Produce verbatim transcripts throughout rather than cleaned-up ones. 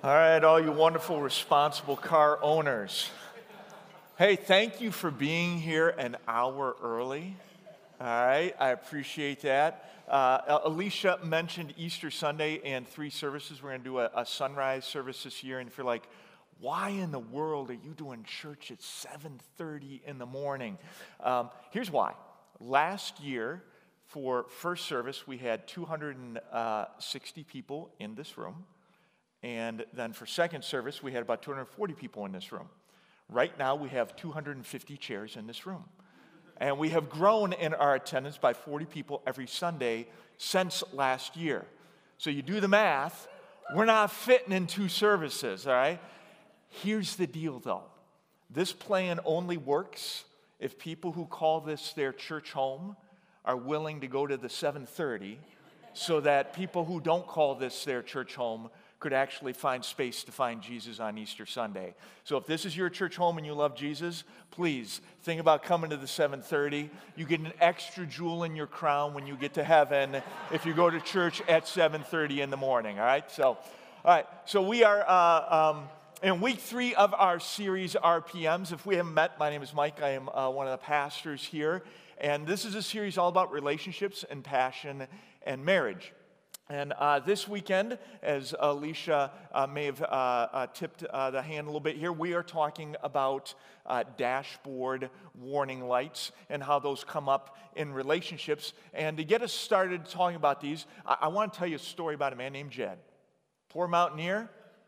All right, all you wonderful, responsible car owners. Hey, thank you for being here an hour early. All right, I appreciate that. Uh, Alicia mentioned Easter Sunday and three services. We're going to do a, a sunrise service this year. And if you're like, why in the world are you doing church at seven thirty in the morning? Um, here's why. Last year, for first service, we had two hundred sixty people in this room. And then for second service, we had about two hundred forty people in this room. Right now, we have two hundred fifty chairs in this room. And we have grown in our attendance by forty people every Sunday since last year. So you do the math, we're not fitting in two services, all right? Here's the deal, though. This plan only works if people who call this their church home are willing to go to the seven thirty so that people who don't call this their church home could actually find space to find Jesus on Easter Sunday. So if this is your church home and you love Jesus, please think about coming to the seven thirty. You get an extra jewel in your crown when you get to heaven if you go to church at seven thirty in the morning, all right? So, all right, so we are uh, um, in week three of our series, R P Ms. If we haven't met, my name is Mike. I am uh, one of the pastors here. And this is a series all about relationships and passion and marriage. And uh, this weekend, as Alicia uh, may have uh, uh, tipped uh, the hand a little bit here, we are talking about uh, dashboard warning lights and how those come up in relationships. And to get us started talking about these, I, I want to tell you a story about a man named Jed. Poor mountaineer.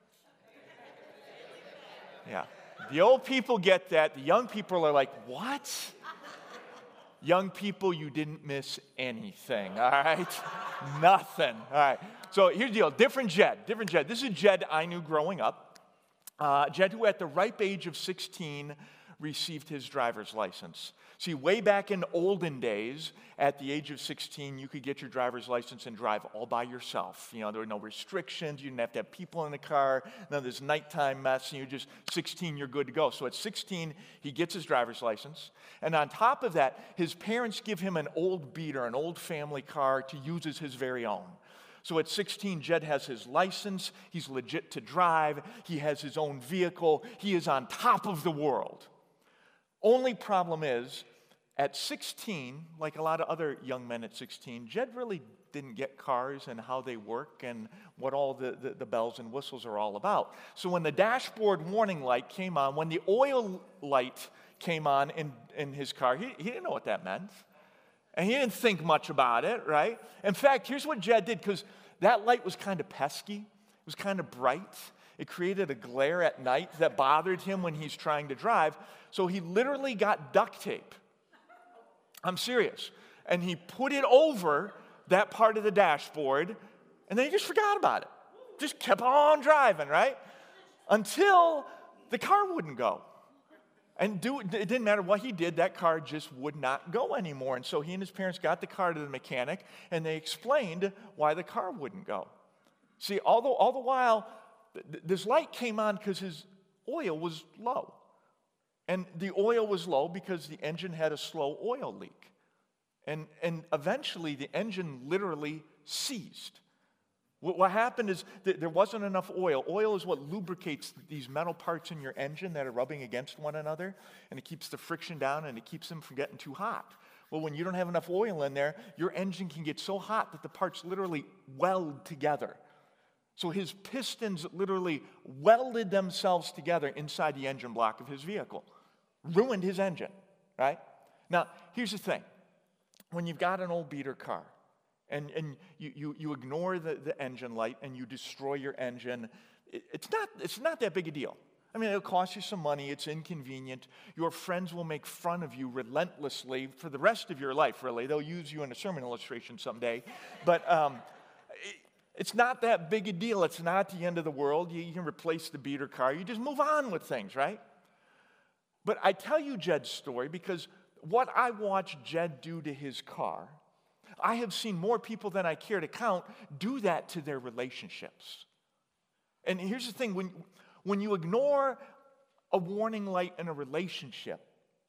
Yeah. The old people get that. The young people are like, what? Young people, you didn't miss anything, all right? Nothing, all right. So here's the deal, different Jed, different Jed. This is Jed I knew growing up. Uh, Jed who at the ripe age of sixteen received his driver's license. See, way back in olden days, at the age of sixteen, you could get your driver's license and drive all by yourself. You know, there were no restrictions. You didn't have to have people in the car. None of this nighttime mess. And you're just sixteen, you're good to go. So at sixteen, he gets his driver's license. And on top of that, his parents give him an old beater, an old family car to use as his very own. So at sixteen, Jed has his license. He's legit to drive. He has his own vehicle. He is on top of the world. Only problem is, at sixteen, like a lot of other young men at sixteen, Jed really didn't get cars and how they work and what all the, the, the bells and whistles are all about. So when the dashboard warning light came on, when the oil light came on in, in his car, he, he didn't know what that meant. And he didn't think much about it, right? In fact, here's what Jed did, because that light was kind of pesky. It was kind of bright. It created a glare at night that bothered him when he's trying to drive. So he literally got duct tape. I'm serious. And he put it over that part of the dashboard, and then he just forgot about it. Just kept on driving, right? Until the car wouldn't go. And do, it didn't matter what he did, that car just would not go anymore. And so he and his parents got the car to the mechanic, and they explained why the car wouldn't go. See, although all the while, th- this light came on because his oil was low. And the oil was low because the engine had a slow oil leak. And, and eventually, the engine literally seized. What, what happened is that there wasn't enough oil. Oil is what lubricates these metal parts in your engine that are rubbing against one another, and it keeps the friction down, and it keeps them from getting too hot. Well, when you don't have enough oil in there, your engine can get so hot that the parts literally weld together. So his pistons literally welded themselves together inside the engine block of his vehicle. Ruined his engine, right? Now, here's the thing. When you've got an old beater car and, and you, you, you ignore the, the engine light and you destroy your engine, it, it's not, it's not that big a deal. I mean, it'll cost you some money. It's inconvenient. Your friends will make fun of you relentlessly for the rest of your life, really. They'll use you in a sermon illustration someday. But um, it, it's not that big a deal. It's not the end of the world. You, you can replace the beater car. You just move on with things, right? But I tell you Jed's story because what I watched Jed do to his car, I have seen more people than I care to count do that to their relationships. And here's the thing, when, when you ignore a warning light in a relationship,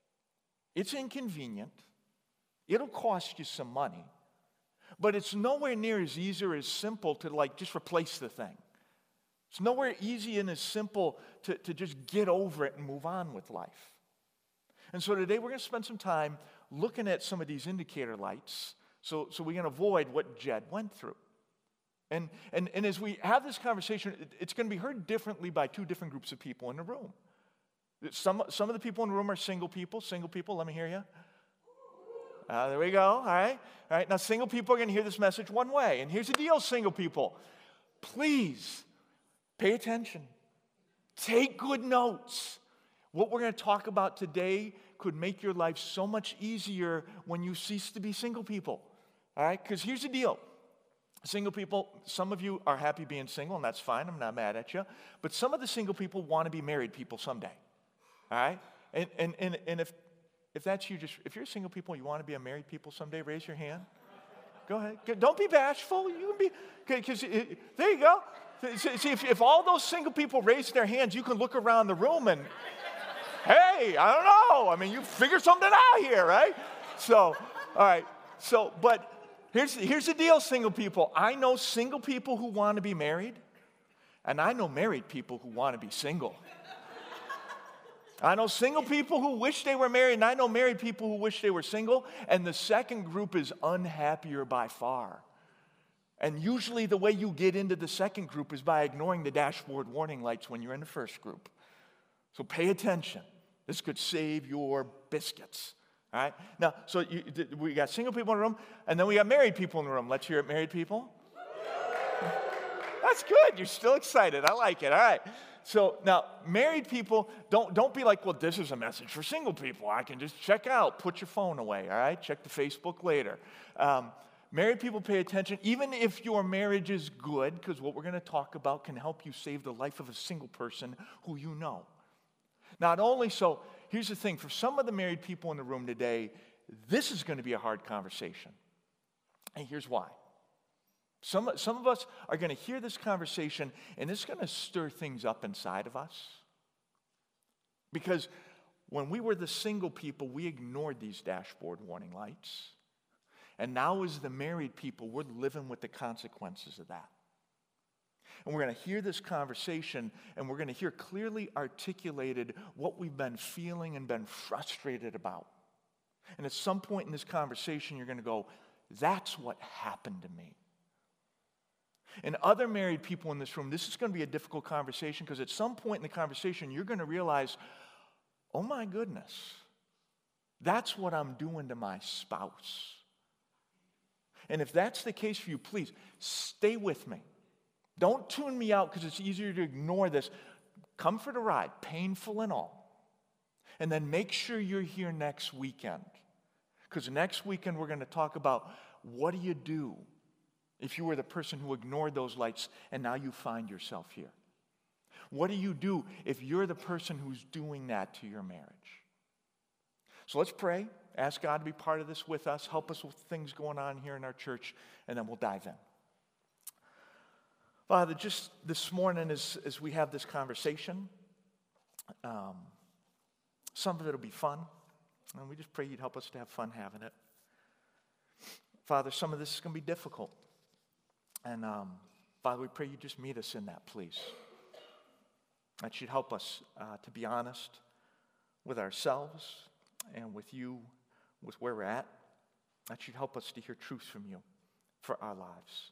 it's inconvenient, it'll cost you some money, but it's nowhere near as easy or as simple to like just replace the thing. It's nowhere easy and as simple to, to just get over it and move on with life. And so today we're going to spend some time looking at some of these indicator lights so, so we can avoid what Jed went through. And, and, and as we have this conversation, it, it's going to be heard differently by two different groups of people in the room. Some, some of the people in the room are single people. Single people, let me hear you. Uh, there we go. All right. All right. Now, single people are going to hear this message one way. And here's the deal, single people. Please pay attention. Take good notes. What we're going to talk about today could make your life so much easier when you cease to be single people. All right? Because here's the deal. Single people, some of you are happy being single, and that's fine. I'm not mad at you. But some of the single people want to be married people someday. All right? And, and, and, and if If that's you, just if you're single people, you want to be a married people someday, raise your hand. Go ahead. Don't be bashful. You can be, because there you go. See, if, if all those single people raise their hands, you can look around the room and, hey, I don't know. I mean, you figure something out here, right? So, all right. So, but here's here's the deal, single people. I know single people who want to be married, and I know married people who want to be single. I know single people who wish they were married, and I know married people who wish they were single, and the second group is unhappier by far. And usually the way you get into the second group is by ignoring the dashboard warning lights when you're in the first group. So pay attention. This could save your biscuits. All right? Now, so you, we got single people in the room, and then we got married people in the room. Let's hear it, married people. That's good. You're still excited. I like it. All right. So now, married people, don't, don't be like, well, this is a message for single people. I can just check out. Put your phone away, all right? Check the Facebook later. Um, married people, pay attention. Even if your marriage is good, because what we're going to talk about can help you save the life of a single person who you know. Not only so, here's the thing. For some of the married people in the room today, this is going to be a hard conversation. And here's why. Some, some of us are going to hear this conversation, and it's going to stir things up inside of us. Because when we were the single people, we ignored these dashboard warning lights. And now as the married people, we're living with the consequences of that. And we're going to hear this conversation, and we're going to hear clearly articulated what we've been feeling and been frustrated about. And at some point in this conversation, you're going to go, that's what happened to me. And other married people in this room, this is going to be a difficult conversation because at some point in the conversation, you're going to realize, oh my goodness, that's what I'm doing to my spouse. And if that's the case for you, please stay with me. Don't tune me out because it's easier to ignore this. Come for the ride, painful and all. And then make sure you're here next weekend. Because next weekend we're going to talk about what do you do if you were the person who ignored those lights and now you find yourself here? What do you do if you're the person who's doing that to your marriage? So let's pray. Ask God to be part of this with us. Help us with things going on here in our church, and then we'll dive in. Father, just this morning as, as we have this conversation, um, some of it will be fun, and we just pray you'd help us to have fun having it. Father, some of this is going to be difficult. And um, Father, we pray you just meet us in that, please. That you'd help us uh, to be honest with ourselves and with you, with where we're at. That you'd help us to hear truth from you for our lives.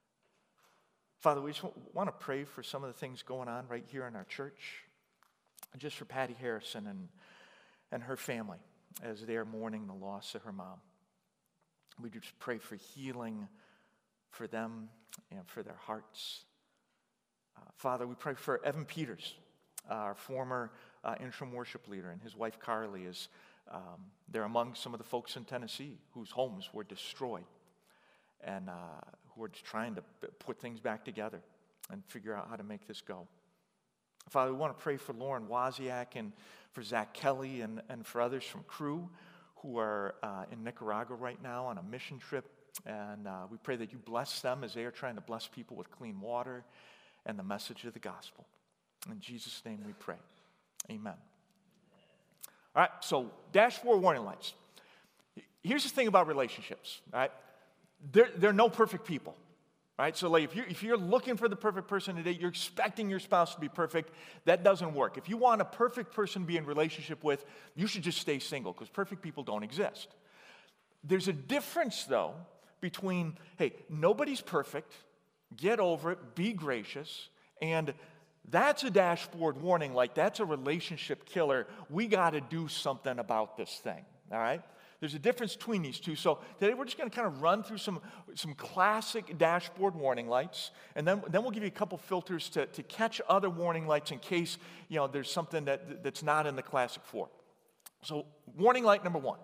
Father, we just want to pray for some of the things going on right here in our church. And just for Patty Harrison and, and her family as they are mourning the loss of her mom. We just pray for healing for them and for their hearts. Uh, Father, we pray for Evan Peters, uh, our former uh, interim worship leader, and his wife Carly is um, they're among some of the folks in Tennessee whose homes were destroyed and uh, who are just trying to put things back together and figure out how to make this go. Father, we want to pray for Lauren Wozniak and for Zach Kelly and, and for others from Crew who are uh, in Nicaragua right now on a mission trip. And uh, we pray that you bless them as they are trying to bless people with clean water and the message of the gospel. In Jesus' name we pray. Amen. All right, so dashboard warning lights. Here's the thing about relationships, all right? There, there are no perfect people. Right? So like if you're, if you're looking for the perfect person to date, you're expecting your spouse to be perfect, that doesn't work. If you want a perfect person to be in relationship with, you should just stay single because perfect people don't exist. There's a difference, though, between, hey, nobody's perfect, get over it, be gracious, and that's a dashboard warning, like that's a relationship killer. We got to do something about this thing, all right? There's a difference between these two. So today we're just going to kind of run through some, some classic dashboard warning lights, and then, then we'll give you a couple filters to, to catch other warning lights in case, you know, there's something that, that's not in the classic four. So warning light number one,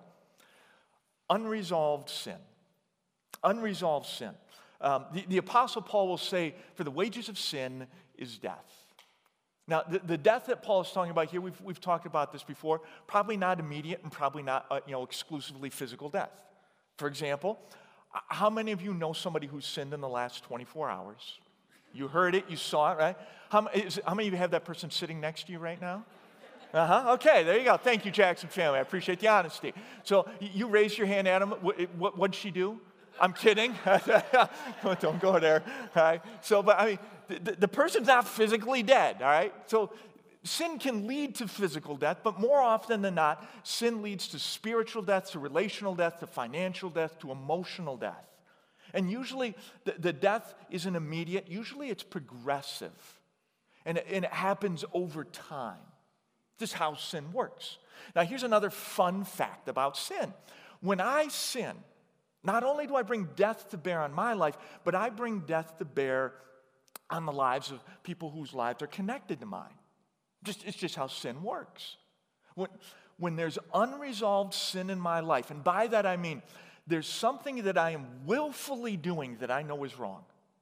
unresolved sin. Unresolved sin. Um, the, the Apostle Paul will say, for the wages of sin is death. Now, the, the death that Paul is talking about here, we've, we've talked about this before, probably not immediate and probably not uh, you know, exclusively physical death. For example, how many of you know somebody who sinned in the last twenty-four hours? You heard it, you saw it, right? How, is, how many of you have that person sitting next to you right now? Uh-huh, okay, there you go. Thank you, Jackson family. I appreciate the honesty. So you raised your hand, Adam. What, what, what'd she do? I'm kidding. Don't go there. All right. So, but I mean, the, the person's not physically dead. All right. So, sin can lead to physical death, but more often than not, sin leads to spiritual death, to relational death, to financial death, to emotional death. And usually, the, the death isn't immediate. Usually, it's progressive, and it, and it happens over time. This is how sin works. Now, here's another fun fact about sin. When I sin, not only do I bring death to bear on my life, but I bring death to bear on the lives of people whose lives are connected to mine. Just, it's just how sin works. When, when there's unresolved sin in my life, and by that I mean there's something that I am willfully doing that I know is wrong.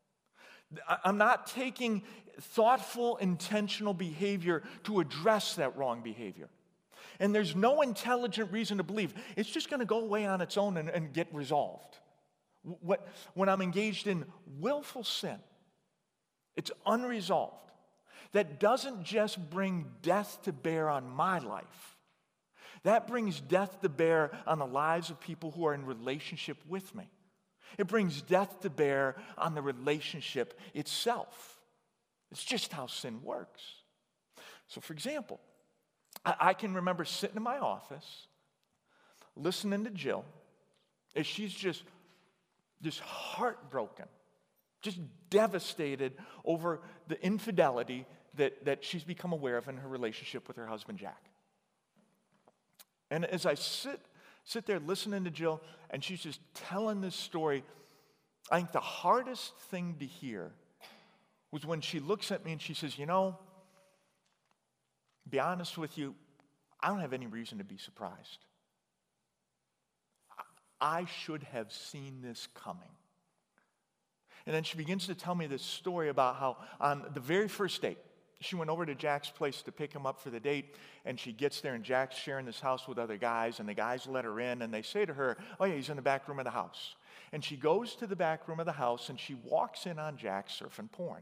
I'm not taking thoughtful, intentional behavior to address that wrong behavior. And there's no intelligent reason to believe it's just going to go away on its own and, and get resolved. What, when I'm engaged in willful sin, it's unresolved. That doesn't just bring death to bear on my life. That brings death to bear on the lives of people who are in relationship with me. It brings death to bear on the relationship itself. It's just how sin works. So, for example, I can remember sitting in my office, listening to Jill, as she's just, just heartbroken, just devastated over the infidelity that, that she's become aware of in her relationship with her husband, Jack. And as I sit, sit there listening to Jill, and she's just telling this story, I think the hardest thing to hear was when she looks at me and she says, you know, be honest with you, I don't have any reason to be surprised. I should have seen this coming. And then she begins to tell me this story about how on the very first date, she went over to Jack's place to pick him up for the date, and she gets there, and Jack's sharing this house with other guys, and the guys let her in, and they say to her, oh yeah, he's in the back room of the house. And she goes to the back room of the house, and she walks in on Jack surfing porn.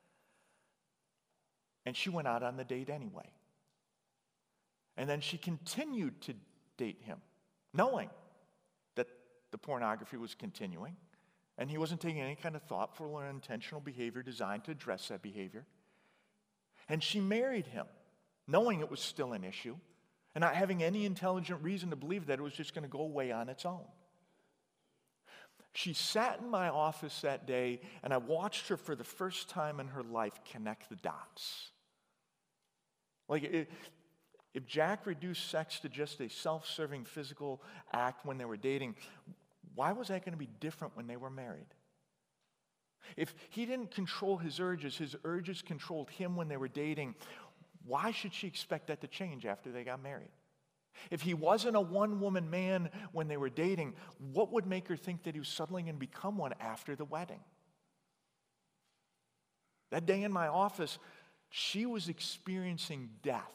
And she went out on the date anyway. And then she continued to date him, knowing that the pornography was continuing, and he wasn't taking any kind of thoughtful or intentional behavior designed to address that behavior. And she married him, knowing it was still an issue, and not having any intelligent reason to believe that it was just going to go away on its own. She sat in my office that day, and I watched her for the first time in her life connect the dots. Like, it, if Jack reduced sex to just a self-serving physical act when they were dating, why was that going to be different when they were married? If he didn't control his urges, his urges controlled him when they were dating, why should she expect that to change after they got married? If he wasn't a one-woman man when they were dating, what would make her think that he was suddenly going to become one after the wedding? That day in my office, she was experiencing death.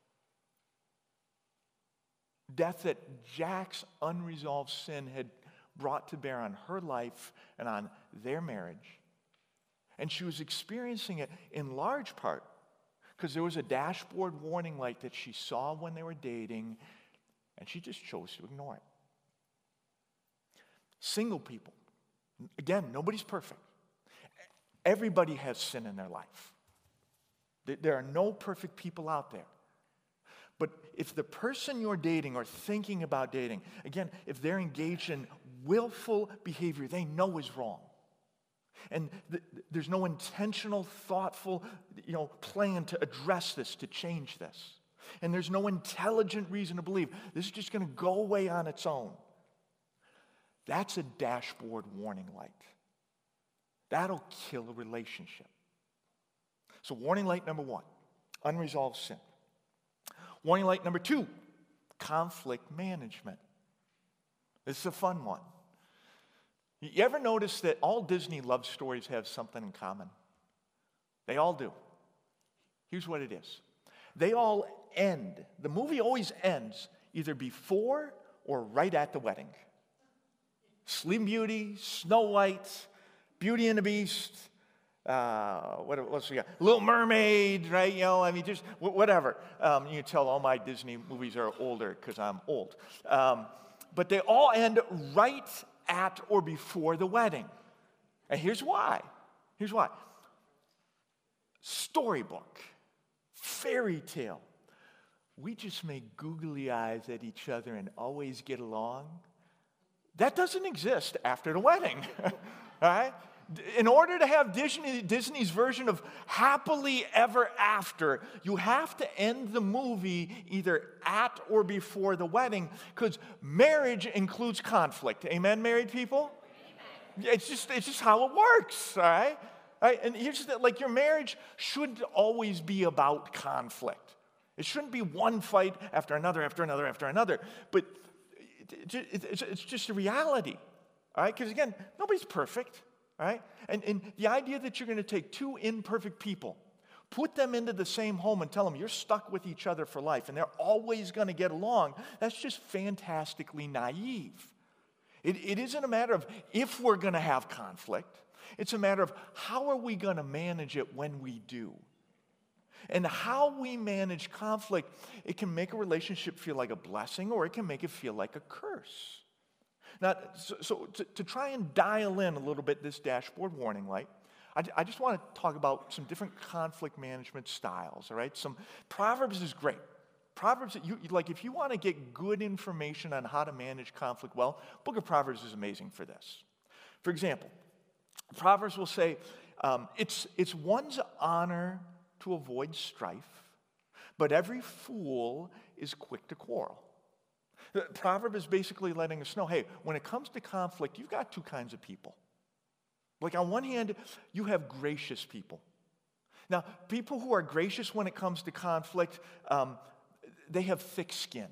Death that Jack's unresolved sin had brought to bear on her life and on their marriage. And she was experiencing it in large part because there was a dashboard warning light that she saw when they were dating, and she just chose to ignore it. Single people, again, nobody's perfect. Everybody has sin in their life. There are no perfect people out there. But if the person you're dating or thinking about dating, again, if they're engaged in willful behavior they know is wrong, and th- there's no intentional, thoughtful, you know, plan to address this, to change this, and there's no intelligent reason to believe this is just going to go away on its own, that's a dashboard warning light. That'll kill a relationship. So warning light number one, unresolved sin. Warning light number two, conflict management. This is a fun one. You ever notice that all Disney love stories have something in common? They all do. Here's what it is. They all end. The movie always ends either before or right at the wedding. Sleeping Beauty, Snow White, Beauty and the Beast, uh, what else we got? Little Mermaid, right? You know, I mean, just whatever. Um, you can tell all my Disney movies are older because I'm old. Um, but they all end right at or before the wedding. And here's why. Here's why. Storybook, fairy tale. We just make googly eyes at each other and always get along. That doesn't exist after the wedding. All right? In order to have Disney, Disney's version of happily ever after, you have to end the movie either at or before the wedding, because marriage includes conflict. Amen, married people? Amen. It's just, it's just how it works, all right? All right? And here's the thing, like, your marriage shouldn't always be about conflict. It shouldn't be one fight after another, after another, after another. But it, it, it's, it's just a reality, all right? Because, again, nobody's perfect. Right? And, and the idea that you're going to take two imperfect people, put them into the same home and tell them you're stuck with each other for life and they're always going to get along, that's just fantastically naive. It, it isn't a matter of if we're going to have conflict. It's a matter of how are we going to manage it when we do. And how we manage conflict, it can make a relationship feel like a blessing or it can make it feel like a curse. Now, so, so to, to try and dial in a little bit this dashboard warning light, I, I just want to talk about some different conflict management styles, all right? Some Proverbs is great. Proverbs, you, like if you want to get good information on how to manage conflict well, Book of Proverbs is amazing for this. For example, Proverbs will say, um, it's, it's one's honor to avoid strife, but every fool is quick to quarrel. The proverb is basically letting us know, hey, when it comes to conflict, you've got two kinds of people. Like on one hand, you have gracious people. Now, people who are gracious when it comes to conflict, um, they have thick skin.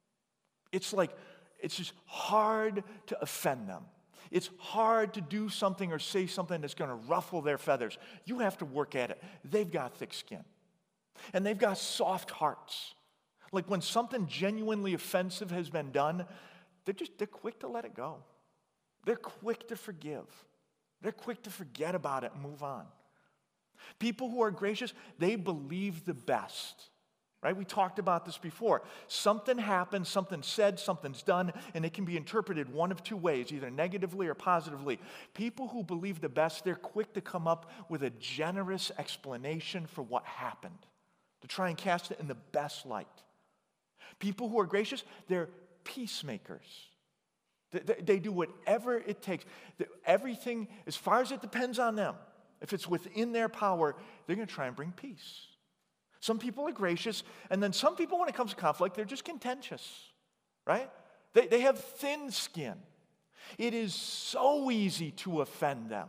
It's like, it's just hard to offend them. It's hard to do something or say something that's going to ruffle their feathers. You have to work at it. They've got thick skin. And they've got soft hearts. Like when something genuinely offensive has been done, they're just, they're quick to let it go. They're quick to forgive. They're quick to forget about it and move on. People who are gracious, they believe the best, right? We talked about this before. Something happens, something's said, something's done, and it can be interpreted one of two ways, either negatively or positively. People who believe the best, they're quick to come up with a generous explanation for what happened, to try and cast it in the best light. People who are gracious, they're peacemakers. They, they, they do whatever it takes. Everything, as far as it depends on them, if it's within their power, they're going to try and bring peace. Some people are gracious, and then some people, when it comes to conflict, they're just contentious, right? They, they have thin skin. It is so easy to offend them.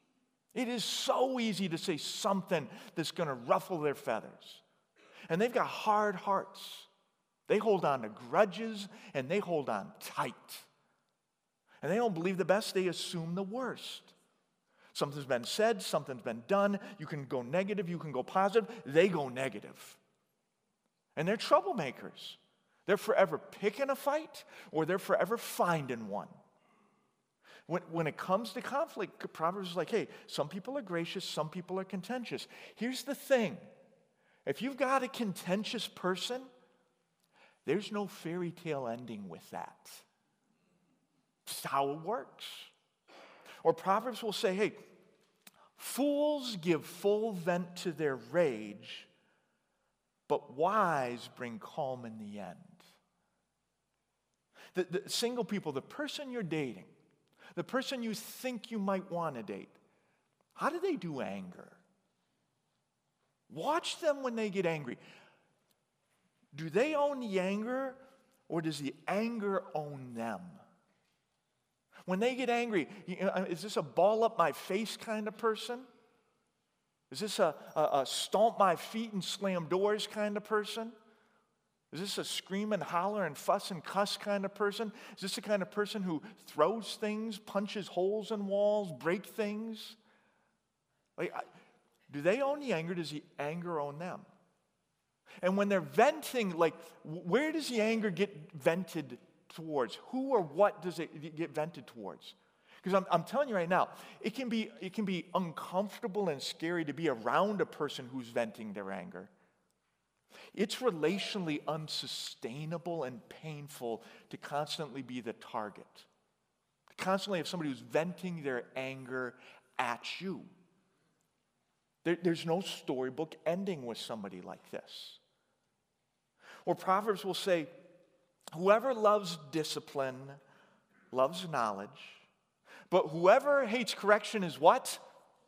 It is so easy to say something that's going to ruffle their feathers. And they've got hard hearts. They hold on to grudges, and they hold on tight. And they don't believe the best, they assume the worst. Something's been said, something's been done. You can go negative, you can go positive. They go negative. And they're troublemakers. They're forever picking a fight, or they're forever finding one. When, when it comes to conflict, Proverbs is like, hey, some people are gracious, some people are contentious. Here's the thing. If you've got a contentious person, there's no fairy tale ending with that. It's how it works. Or Proverbs will say, hey, Fools give full vent to their rage, but wise bring calm in the end. The, the single people, the person you're dating, the person you think you might want to date, how do they do anger? Watch them when they get angry. Do they own the anger, or does the anger own them? When they get angry, you know, is this a ball up my face kind of person? Is this a, a, a stomp my feet and slam doors kind of person? Is this a scream and holler and fuss and cuss kind of person? Is this the kind of person who throws things, punches holes in walls, break things? Like, do they own the anger? Does the anger own them? And when they're venting, like, where does the anger get vented towards? Who or what does it get vented towards? Because I'm, I'm telling you right now, it can be it can be uncomfortable and scary to be around a person who's venting their anger. It's relationally unsustainable and painful to constantly be the target. To constantly have somebody who's venting their anger at you. There, there's no storybook ending with somebody like this. Or Proverbs will say, whoever loves discipline loves knowledge, but whoever hates correction is what?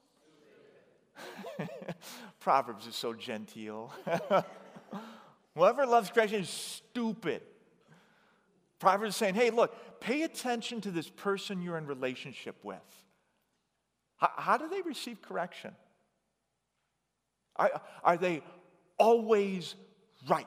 Proverbs is so genteel. Whoever loves correction is stupid. Proverbs is saying, hey, look, pay attention to this person you're in relationship with. How, how do they receive correction? Are, are they always right?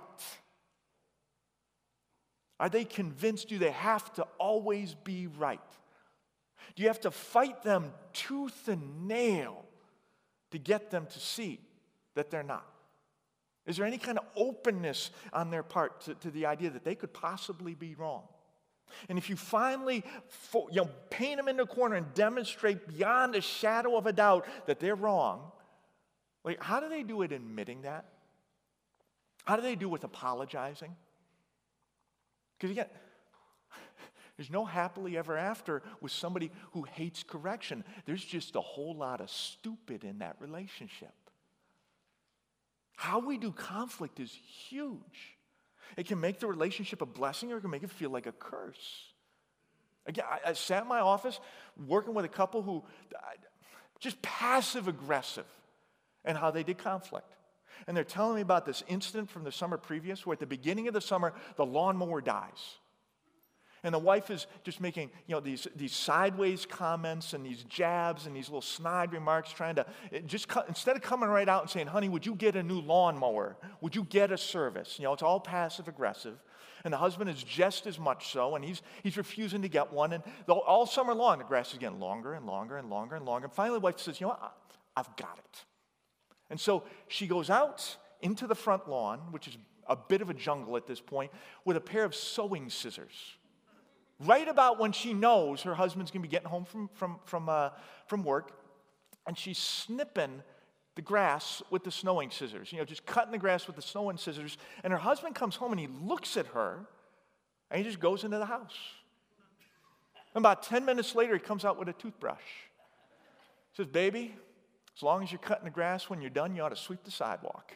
Are they convinced? Do they have to always be right? Do you have to fight them tooth and nail to get them to see that they're not? Is there any kind of openness on their part to, to the idea that they could possibly be wrong? And if you finally you know, paint them into a corner and demonstrate beyond a shadow of a doubt that they're wrong, like, how do they do it admitting that? How do they do it with apologizing? Because again, there's no happily ever after with somebody who hates correction. There's just a whole lot of stupid in that relationship. How we do conflict is huge. It can make the relationship a blessing, or it can make it feel like a curse. Again, I, I sat in my office working with a couple who just passive aggressive in how they did conflict. And they're telling me about this incident from the summer previous where at the beginning of the summer, the lawnmower dies. And the wife is just making, you know, these, these sideways comments and these jabs and these little snide remarks, trying to, just cut, instead of coming right out and saying, honey, would you get a new lawnmower? Would you get a service? You know, it's all passive aggressive. And the husband is just as much so, and he's, he's refusing to get one. And the, all summer long, the grass is getting longer and longer and longer and longer. And finally, the wife says, you know what, I've got it. And so she goes out into the front lawn, which is a bit of a jungle at this point, with a pair of sewing scissors. Right about when she knows her husband's going to be getting home from, from, from, uh, from work, and she's snipping the grass with the snowing scissors, you know, just cutting the grass with the snowing scissors. And her husband comes home, and he looks at her, and he just goes into the house. And about ten minutes later, he comes out with a toothbrush. He says, baby, as long as you're cutting the grass, when you're done, you ought to sweep the sidewalk.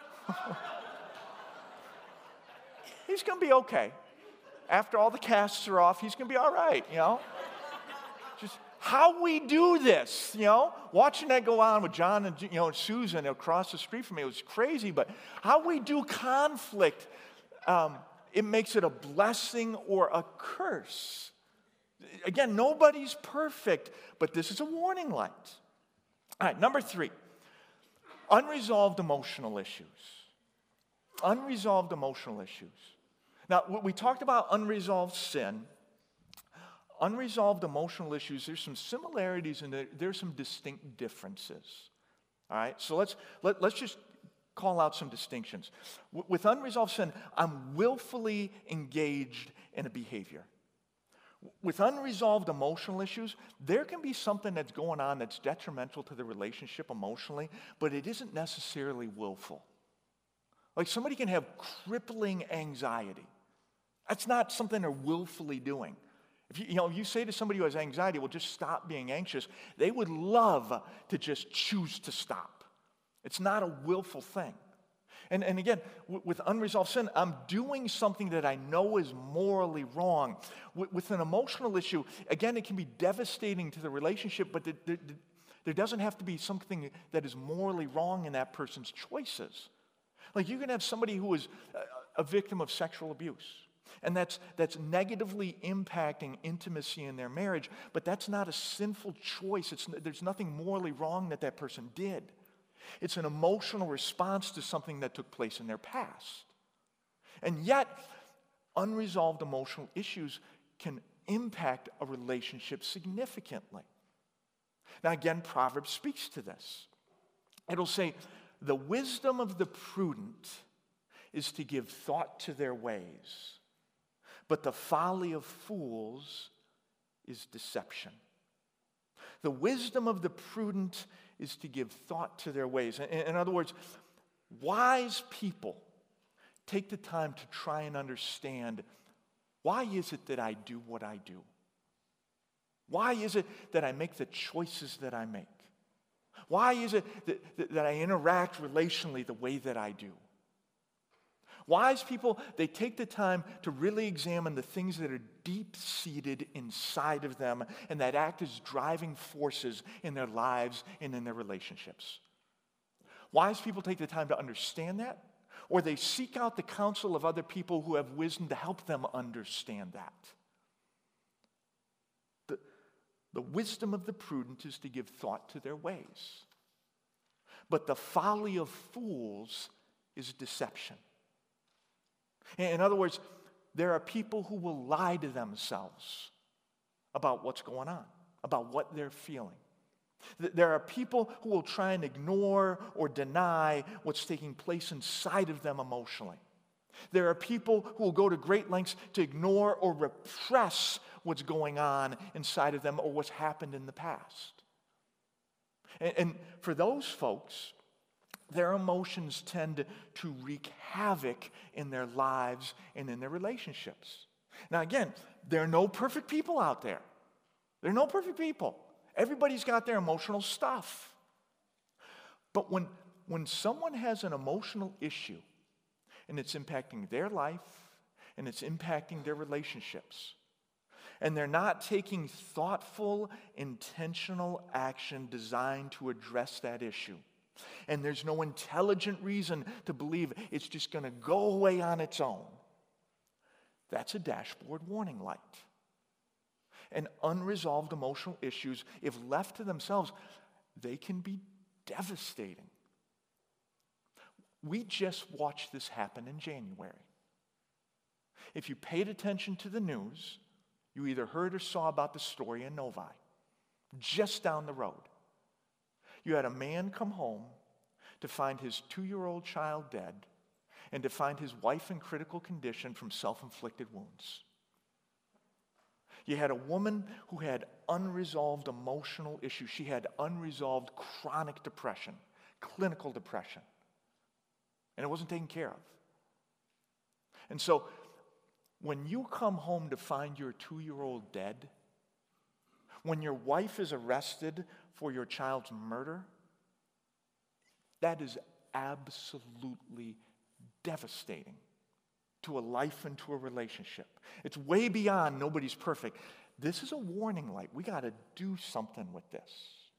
He's going to be okay. After all the casts are off, he's going to be all right, you know. Just how we do this, you know. Watching that go on with John and, you know, Susan across the street from me, it was crazy. But how we do conflict, um, it makes it a blessing or a curse. Again, nobody's perfect, but this is a warning light. All right, number three, unresolved emotional issues. Unresolved emotional issues. Now, we talked about unresolved sin, unresolved emotional issues. There's some similarities and there, there's some distinct differences. All right, so let's let, let's just call out some distinctions. W- with unresolved sin, I'm willfully engaged in a behavior. With unresolved emotional issues, there can be something that's going on that's detrimental to the relationship emotionally, but it isn't necessarily willful. Like somebody can have crippling anxiety. That's not something they're willfully doing. If you, you know, you say to somebody who has anxiety, well, just stop being anxious, they would love to just choose to stop. It's not a willful thing. And, and again, w- with unresolved sin, I'm doing something that I know is morally wrong. W- with an emotional issue, again, it can be devastating to the relationship, but there, there, there doesn't have to be something that is morally wrong in that person's choices. Like you can have somebody who is a, a victim of sexual abuse, and that's, that's negatively impacting intimacy in their marriage, but that's not a sinful choice. It's, there's nothing morally wrong that that person did. It's an emotional response to something that took place in their past. And yet, unresolved emotional issues can impact a relationship significantly. Now again, Proverbs speaks to this. It'll say, the wisdom of the prudent is to give thought to their ways, but the folly of fools is deception. The wisdom of the prudent is to give thought to their ways. In, in other words, wise people take the time to try and understand, why is it that I do what I do? Why is it that I make the choices that I make? Why is it that, that, that I interact relationally the way that I do? Wise people, they take the time to really examine the things that are deep-seated inside of them and that act as driving forces in their lives and in their relationships. Wise people take the time to understand that, or they seek out the counsel of other people who have wisdom to help them understand that. The, the wisdom of the prudent is to give thought to their ways. But the folly of fools is deception. In other words, there are people who will lie to themselves about what's going on, about what they're feeling. There are people who will try and ignore or deny what's taking place inside of them emotionally. There are people who will go to great lengths to ignore or repress what's going on inside of them or what's happened in the past. And, and for those folks, their emotions tend to wreak havoc in their lives and in their relationships. Now again, there are no perfect people out there. There are no perfect people. Everybody's got their emotional stuff. But when, when someone has an emotional issue and it's impacting their life and it's impacting their relationships, and they're not taking thoughtful, intentional action designed to address that issue, and there's no intelligent reason to believe it's just going to go away on its own, that's a dashboard warning light. And unresolved emotional issues, if left to themselves, they can be devastating. We just watched this happen in January. If you paid attention to the news, you either heard or saw about the story in Novi, just down the road. You had a man come home to find his two-year-old child dead and to find his wife in critical condition from self-inflicted wounds. You had a woman who had unresolved emotional issues. She had unresolved chronic depression, clinical depression, and it wasn't taken care of. And so when you come home to find your two-year-old dead, when your wife is arrested for your child's murder, that is absolutely devastating to a life and to a relationship. It's way beyond nobody's perfect. This is a warning light. We got to do something with this.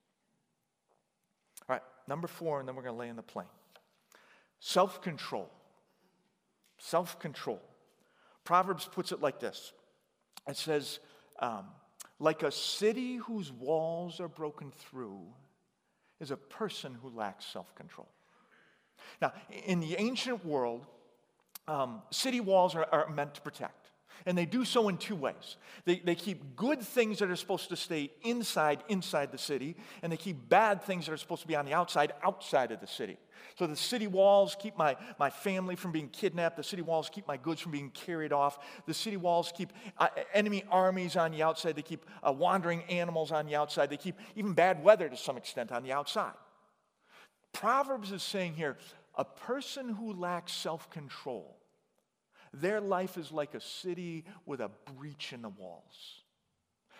All right, number four, and then we're going to lay in the plane. Self-control. Self-control. Proverbs puts it like this. It says, um, like a city whose walls are broken through is a person who lacks self-control. Now, in the ancient world, um, city walls are, are meant to protect. And they do so in two ways. They, they keep good things that are supposed to stay inside, inside the city, and they keep bad things that are supposed to be on the outside, outside of the city. So the city walls keep my, my family from being kidnapped. The city walls keep my goods from being carried off. The city walls keep uh, enemy armies on the outside. They keep uh, wandering animals on the outside. They keep even bad weather to some extent on the outside. Proverbs is saying here, a person who lacks self-control, their life is like a city with a breach in the walls.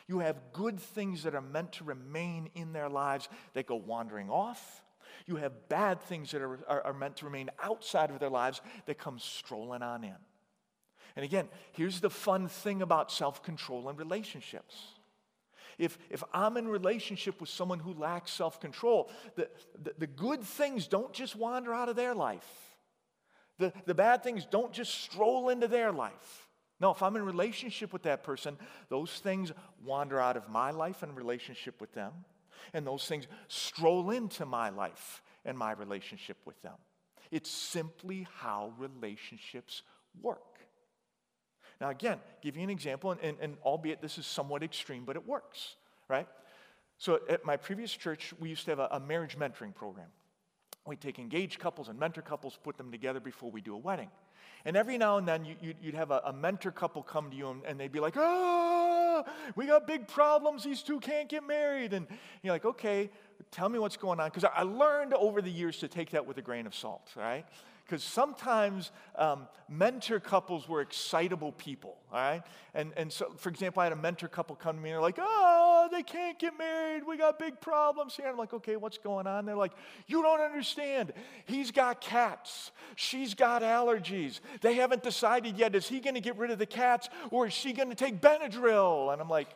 You have good things that are meant to remain in their lives that go wandering off. You have bad things that are, are, are meant to remain outside of their lives that come strolling on in. And again, here's the fun thing about self-control and relationships. If, if I'm in relationship with someone who lacks self-control, the, the, the good things don't just wander out of their life. The, the bad things don't just stroll into their life. No, if I'm in relationship with that person, those things wander out of my life and relationship with them. And those things stroll into my life and my relationship with them. It's simply how relationships work. Now again, give you an example, and, and, and albeit this is somewhat extreme, but it works, right? So at my previous church, we used to have a, a marriage mentoring program. We'd take engaged couples and mentor couples, put them together before we do a wedding. And every now and then, you, you'd, you'd have a, a mentor couple come to you, and, and they'd be like, oh, we got big problems, these two can't get married. And you're like, okay, tell me what's going on. Because I learned over the years to take that with a grain of salt, right? Because sometimes um, mentor couples were excitable people, all right? And, and so, for example, I had a mentor couple come to me and they're like, oh, they can't get married. We got big problems here. And I'm like, okay, what's going on? They're like, you don't understand. He's got cats. She's got allergies. They haven't decided yet, is he going to get rid of the cats or is she going to take Benadryl? And I'm like,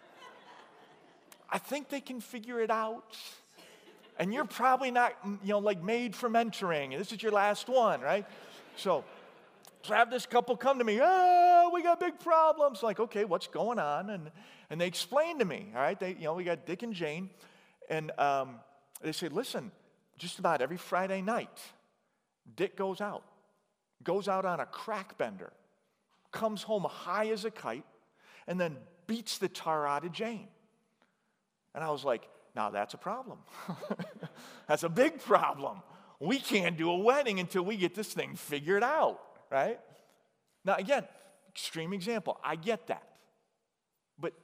I think they can figure it out. And you're probably not, you know, like made for mentoring. And this is your last one, right? So, so I have this couple come to me. Oh, we got big problems. Like, okay, what's going on? And and they explained to me, all right? They, you know, we got Dick and Jane. And um, they said, listen, just about every Friday night, Dick goes out. Goes out on a crack bender. Comes home high as a kite. And then beats the tar out of Jane. And I was like, now that's a problem. That's a big problem. We can't do a wedding until we get this thing figured out, right? Now again, extreme example. I get that. But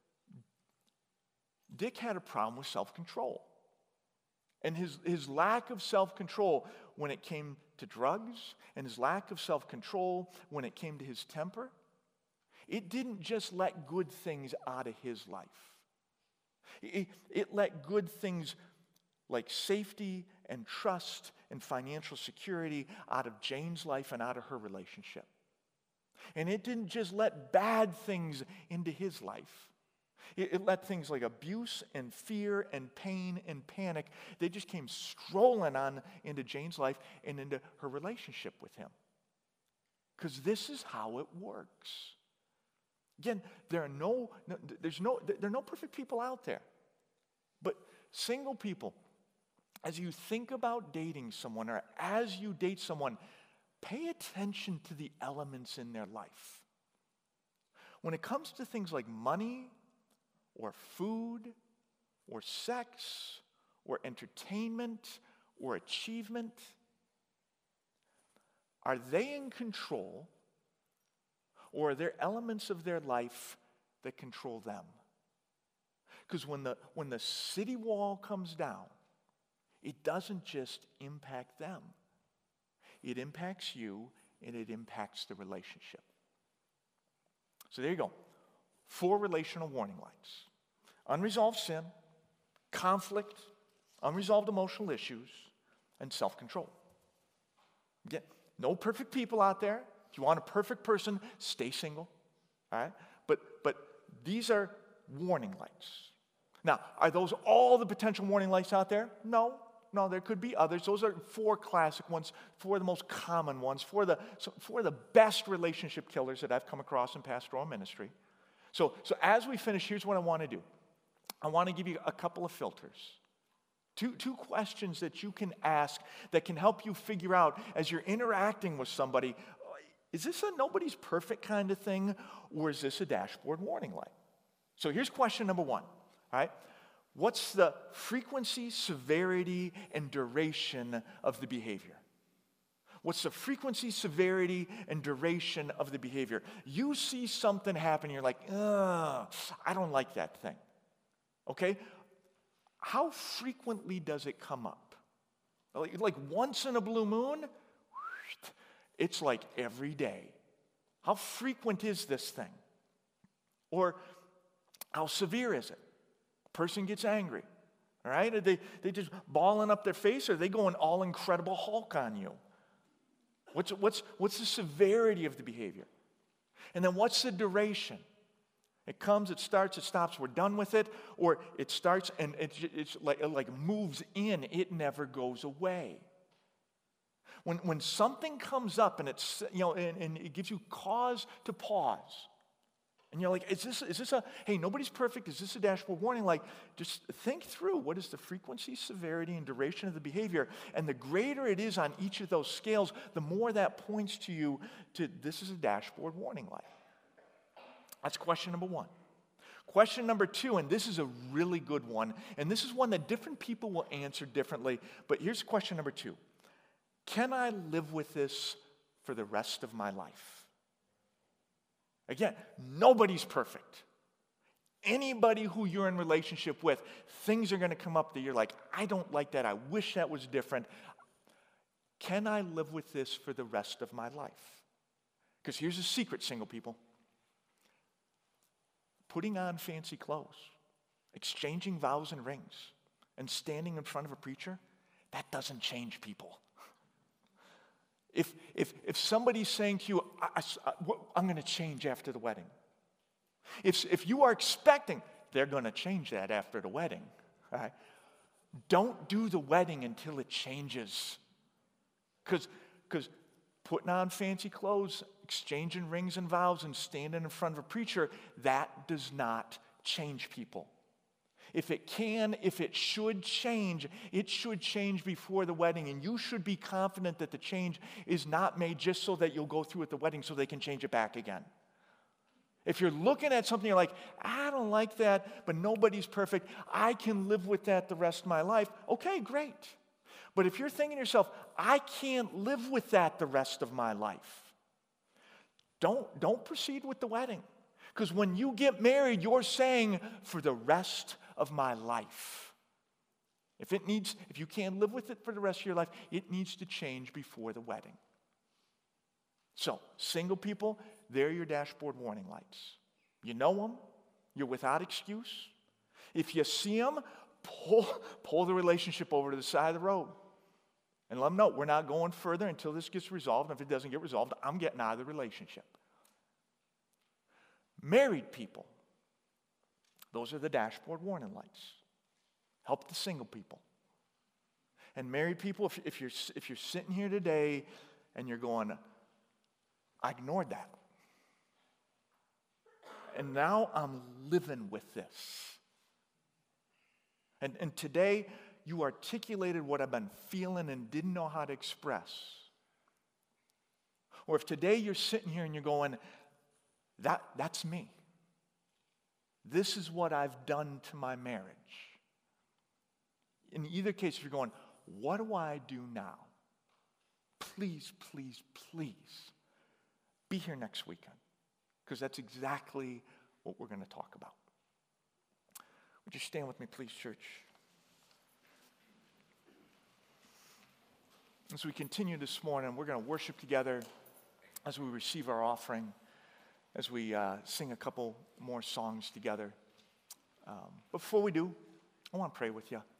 Dick had a problem with self-control. And his, his lack of self-control when it came to drugs, and his lack of self-control when it came to his temper, it didn't just let good things out of his life. It, it let good things like safety and trust and financial security out of Jane's life and out of her relationship. And it didn't just let bad things into his life. It, it let things like abuse and fear and pain and panic, they just came strolling on into Jane's life and into her relationship with him. Because this is how it works. Again, there are no, no, there's no, there are no perfect people out there. But single people, as you think about dating someone or as you date someone, pay attention to the elements in their life. When it comes to things like money or food or sex or entertainment or achievement, are they in control? Or are there elements of their life that control them? Because when the, when the city wall comes down, it doesn't just impact them. It impacts you, and it impacts the relationship. So there you go. Four relational warning lights. Unresolved sin, conflict, unresolved emotional issues, and self-control. Again, no perfect people out there. If you want a perfect person, stay single, all right? But, but these are warning lights. Now, are those all the potential warning lights out there? No, no, there could be others. Those are four classic ones, four of the most common ones, four of the, four of the best relationship killers that I've come across in pastoral ministry. So, so as we finish, here's what I want to do. I want to give you a couple of filters. Two, two questions that you can ask that can help you figure out as you're interacting with somebody, is this a nobody's perfect kind of thing, or is this a dashboard warning light? So here's question number one, all right? What's the frequency, severity, and duration of the behavior? What's the frequency, severity, and duration of the behavior? You see something happen, you're like, ugh, I don't like that thing, okay? How frequently does it come up? Like, like once in a blue moon? It's like every day. How frequent is this thing? Or How severe is it? Person gets angry, all right? Are they, they just balling up their face, or are they going all Incredible Hulk on you? What's, what's, what's the severity of the behavior? And then what's the duration? It comes, it starts, it stops, we're done with it, or it starts and it, it's like, it like moves in, it never goes away. When, when something comes up and it's, you know, and, and it gives you cause to pause, and you're like, is this, is this a, hey, nobody's perfect, is this a dashboard warning? Like, just think through, what is the frequency, severity, and duration of the behavior? And the greater it is on each of those scales, the more that points to you to, this is a dashboard warning light. That's question number one. Question number two, and this is a really good one, and this is one that different people will answer differently, but here's question number two. Can I live with this for the rest of my life? Again, nobody's perfect. Anybody who you're in relationship with, things are going to come up that you're like, I don't like that. I wish that was different. Can I live with this for the rest of my life? Because here's a secret, single people. Putting on fancy clothes, exchanging vows and rings, and standing in front of a preacher, that doesn't change people. If, if, if somebody's saying to you, I, I, I'm going to change after the wedding. If, if you are expecting, they're going to change that after the wedding. Right? Don't do the wedding until it changes. Because putting on fancy clothes, exchanging rings and vows, and standing in front of a preacher, that does not change people. If it can, if it should change, it should change before the wedding. And you should be confident that the change is not made just so that you'll go through at the wedding so they can change it back again. If you're looking at something, you're like, I don't like that, but nobody's perfect. I can live with that the rest of my life. Okay, great. But if you're thinking to yourself, I can't live with that the rest of my life, don't, don't proceed with the wedding. Because when you get married, you're saying, for the rest of my life. If it needs, if you can't live with it for the rest of your life, it needs to change before the wedding. So, single people, they're your dashboard warning lights. You know them, you're without excuse. If you see them, pull, pull the relationship over to the side of the road. And let them know, we're not going further until this gets resolved. And if it doesn't get resolved, I'm getting out of the relationship. Married people, those are the dashboard warning lights. Help the single people. And married people, if, if, you're, if you're sitting here today and you're going, I ignored that. And now I'm living with this. And, and today, you articulated what I've been feeling and didn't know how to express. Or if today you're sitting here and you're going, that, that's me. This is what I've done to my marriage. In either case, if you're going, what do I do now? Please, please, please be here next weekend. Because that's exactly what we're going to talk about. Would you stand with me, please, church? As we continue this morning, we're going to worship together as we receive our offering, as we uh, sing a couple more songs together. Um, before we do, I want to pray with you.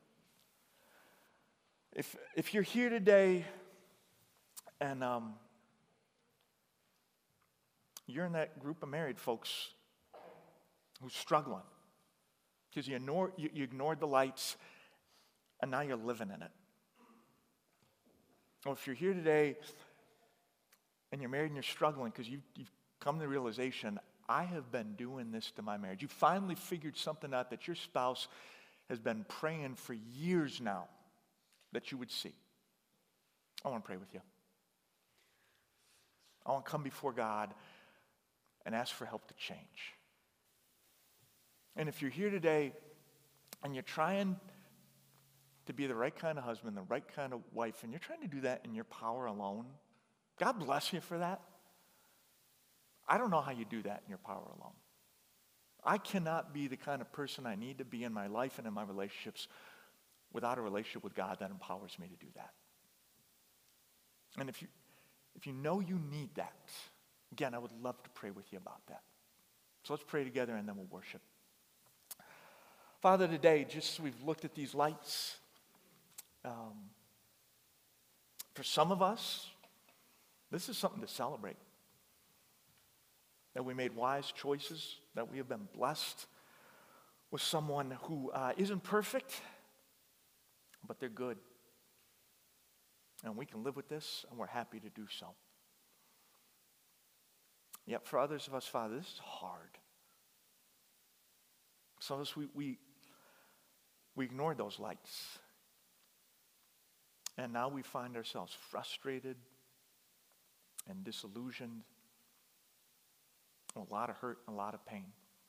If, if you're here today and um, you're in that group of married folks who's struggling because you, ignore, you, you ignored the lights and now you're living in it. Or if you're here today and you're married and you're struggling because you've, you've come to the realization, I have been doing this to my marriage. You finally figured something out that your spouse has been praying for years now that you would see. I want to pray with you. I want to come before God and ask for help to change. And if you're here today and you're trying to be the right kind of husband, the right kind of wife, and you're trying to do that in your power alone, God bless you for that. I don't know how you do that in your power alone. I cannot be the kind of person I need to be in my life and in my relationships without a relationship with God that empowers me to do that. And if you, if you know you need that, again, I would love to pray with you about that. So let's pray together and then we'll worship. Father, today, just as we've looked at these lights, um, for some of us, this is something to celebrate. That we made wise choices, that we have been blessed with someone who uh, isn't perfect, but they're good. And we can live with this, and we're happy to do so. Yet for others of us, Father, this is hard. Some of us, we, we, we ignored those lights. And now we find ourselves frustrated and disillusioned, a lot of hurt, a lot of pain.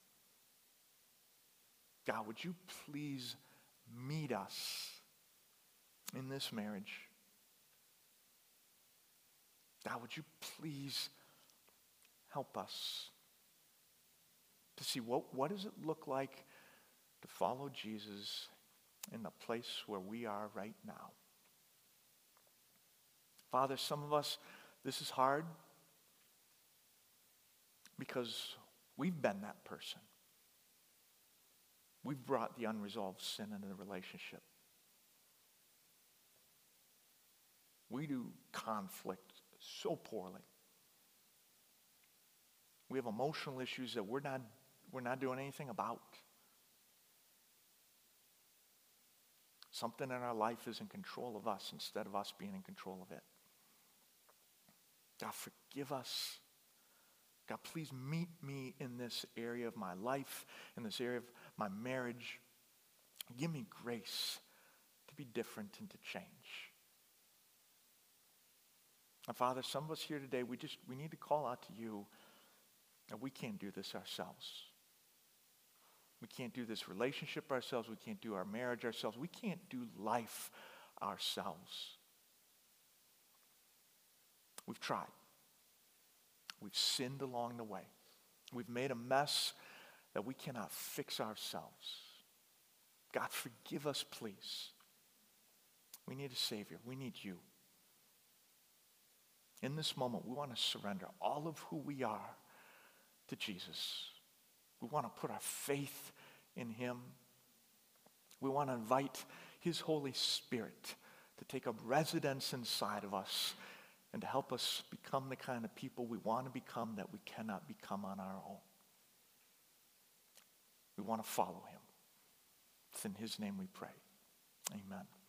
God, would you please meet us in this marriage? God, would you please help us to see what, what does it look like to follow Jesus in the place where we are right now? Father, some of us, this is hard because we've been that person. We've brought the unresolved sin into the relationship. We do conflict so poorly. We have emotional issues that we're not, we're not doing anything about. Something in our life is in control of us instead of us being in control of it. God, forgive us. God, please meet me in this area of my life, in this area of my marriage. Give me grace to be different and to change. And Father, some of us here today, we just, we need to call out to you that we can't do this ourselves. We can't do this relationship ourselves. We can't do our marriage ourselves. We can't do life ourselves. We've tried. We've sinned along the way. We've made a mess that we cannot fix ourselves. God, forgive us, please. We need a Savior. We need you. In this moment, we want to surrender all of who we are to Jesus. We want to put our faith in him. We want to invite his Holy Spirit to take up residence inside of us and to help us become the kind of people we want to become that we cannot become on our own. We want to follow him. It's in his name we pray. Amen.